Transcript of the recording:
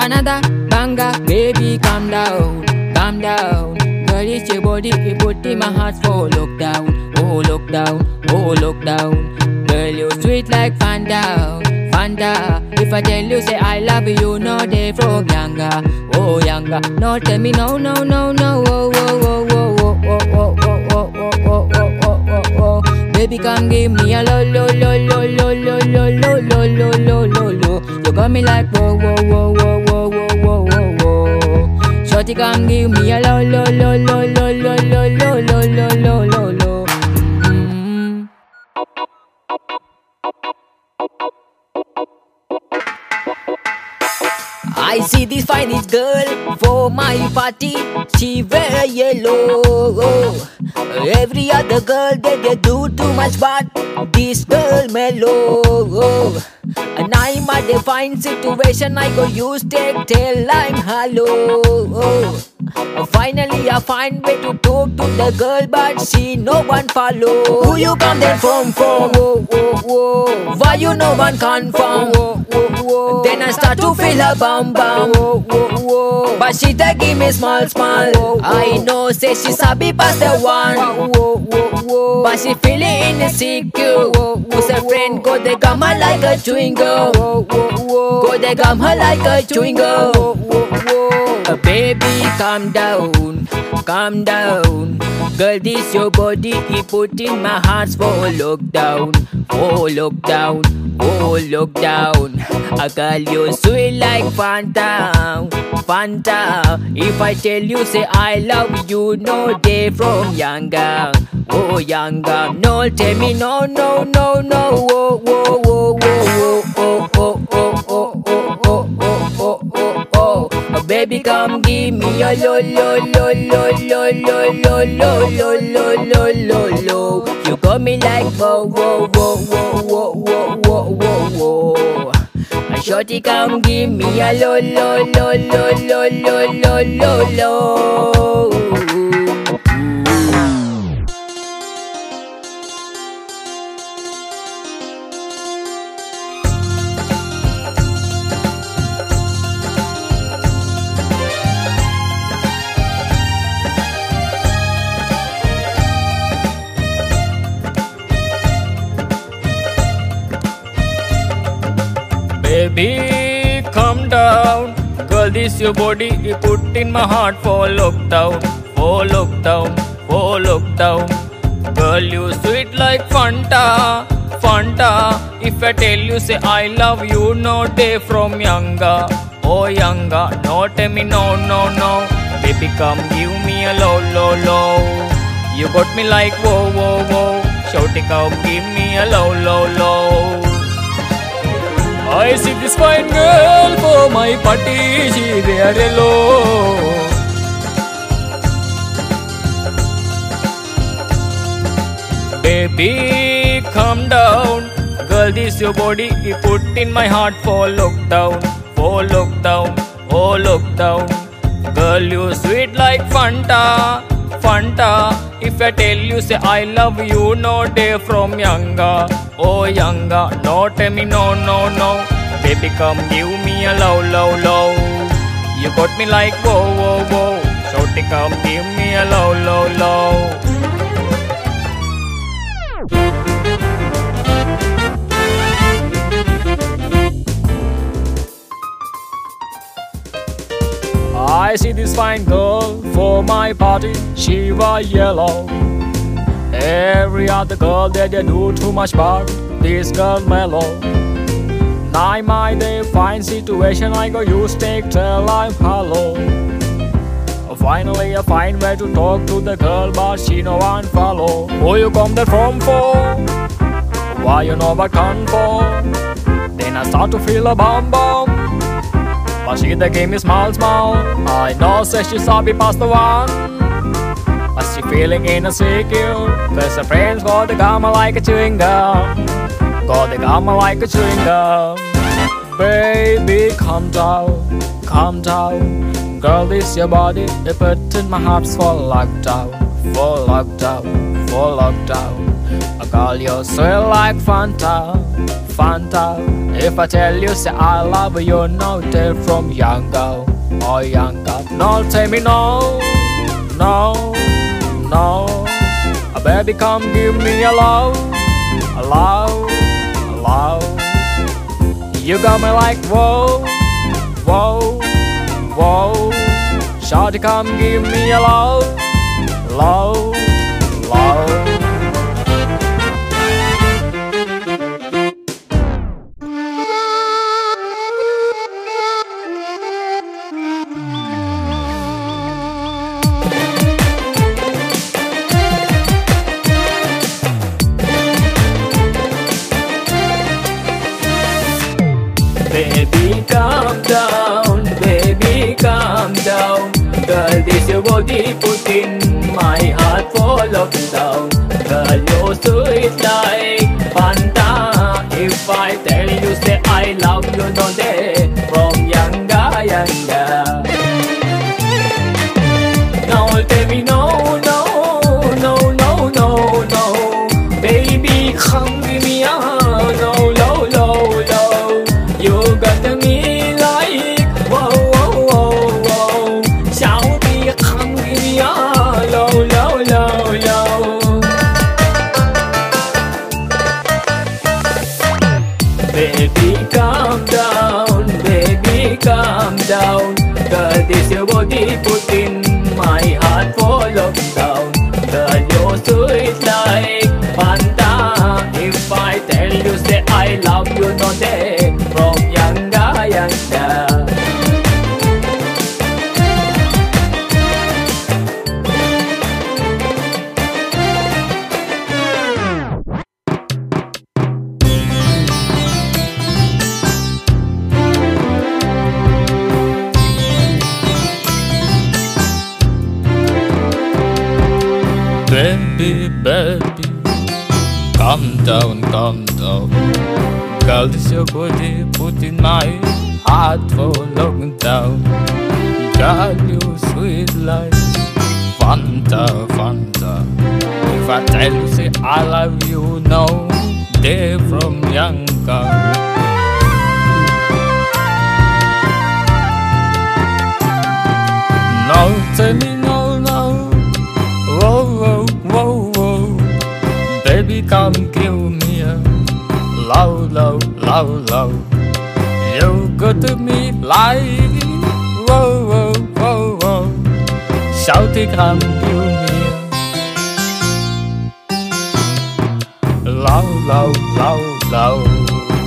another banger. Baby, calm down, calm down. Girl, it's your body, you put in my heart for lockdown. Oh, lockdown, oh, lockdown. Girl, you sweet like Fanta, Fanta. If I tell you say I love you, no day from younger, oh younger. No tell me no, no, no, no. Oh, oh, oh, oh, oh, oh, oh, oh, oh, oh, oh, oh, oh, oh. Baby, come give me a lo, lo, lo, lo, lo, lo, lo, lo, lo, lo, lo, lo, lo. You got me like whoa, whoa, whoa, whoa, whoa, whoa, whoa, whoa. Shorty, come give me a lo, lo, lo, lo, lo, lo, lo, lo, lo, lo, lo, lo, lo. I see this finest girl for my party. She wear yellow. Every other girl they do too much, but this girl mellow. And I'm at a fine situation. I go use take till I'm hello. Finally I find way to talk to the girl, but she no one follow. Who you come there from? Whoa, whoa, whoa. Why you no one confirm? Whoa, whoa, whoa. Then I start to feel her bum bum. Whoa, whoa, whoa. But she da give me small small. Whoa, whoa. I know say she sabi pass the one. Whoa, whoa, whoa. But she feeling insecure. Who's a friend go they gum her like a chewing gum. Whoa, whoa, whoa. Go they gum her like a chewing gum. Whoa, whoa, whoa. Baby, calm down, calm down. Girl, this your body, you put in my heart for lockdown, oh lockdown, oh lockdown. I call you sweet like Fanta, Fanta. If I tell you say I love you, no day from younger, oh younger. No tell me no, no, no, no. Oh, oh, oh, oh, oh, oh, oh, oh, oh, oh, oh, oh, oh, oh. Baby, come give me a lo, lo, lo, lo, lo, lo, lo, lo, lo, lo, lo, lo, lo. You got me like whoa, whoa, whoa, whoa, whoa, whoa, whoa, whoa. A shorty, come give me a lo, lo, lo, lo, lo, lo, lo, lo, lo. Baby, calm down. Girl, this your body, you put in my heart for lockdown, for lockdown, for lockdown. Girl, you sweet like Fanta, Fanta. If I tell you say I love you, no day from younger, oh younger. No tell me no, no, no. Baby, come give me a low, low, low. You got me like whoa, whoa, whoa. Shouty, come give me a low, low, low. I see this fine girl for my party, she wear yellow. Baby, calm down. Girl, this your body, you put in my heart for lockdown, for lockdown, oh lockdown. Girl, you sweet like Fanta, Fanta. If I tell you say I love you, no day from younger, oh younger. No tell me no, no, no. Baby, come give me a low, low, low. You got me like whoa, whoa, whoa. Shorty, come give me a low, low, low. I see this fine girl for my party, she wear yellow. Every other girl that they do too much, but this girl mellow. Now my day fine situation, I go use take till I'm hello. Finally I find way to talk to the girl, but she no one follow. Who you come there from for? Why you know what come for? Then I start to feel a bum bum. But she the game is small, small. I know say she saw me pass the one. But she feeling insecure, cause her friends got the gum like a chewing gum. Got the gum like a chewing gum. Baby, calm down, calm down. Girl, this your body, you put in my heart for lockdown, for lockdown, for lockdown. Girl, you sweet like Fanta, Fanta. If I tell you say I love you, no tell from young girl, oh young girl. No tell me no, no, no. Baby, come give me a love, a love, a love. You got me like whoa, whoa, whoa. Shawty, come give me a love, love, love. Baby, calm down, baby, calm down. Girl, this your body put in my heart for lockdown. Girl, you're sweet like Fanta. If I tell you say I love you, don't they? From younger, younger. Now tell me no, no, no, no, no, no. Baby, come give me a no, low, low, low. You got me like whoa, whoa, whoa, whoa. Shawty, come give me a low, low, low, low. Baby, calm down, baby, calm down. Girl, this your body put in my heart for lockdown. Girl, you're sweet like Fanta. If I tell you say I love you, no day. From younger, younger. Baby, baby, calm down, calm down. Girl, this your body put in my heart for lockdown. Girl, you sweet like Fanta, Fanta. If I tell you say I love you, no, day from young girl. No, tell me no, no. Whoa, whoa, whoa, whoa. Baby, come give me a love, love, love, love. You good to me like whoa, whoa, whoa, whoa. Shawty, come give me a love, love, love, love.